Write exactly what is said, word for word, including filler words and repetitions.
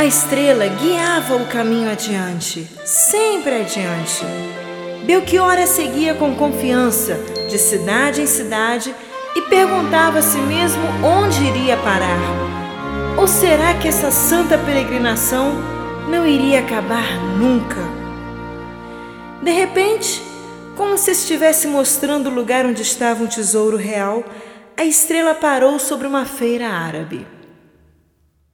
estrela guiava o caminho adiante, sempre adiante. Belchior a seguia com confiança, de cidade em cidade, e perguntava a si mesmo onde iria parar. Ou será que essa santa peregrinação não iria acabar nunca? De repente, como se estivesse mostrando o lugar onde estava um tesouro real, a estrela parou sobre uma feira árabe.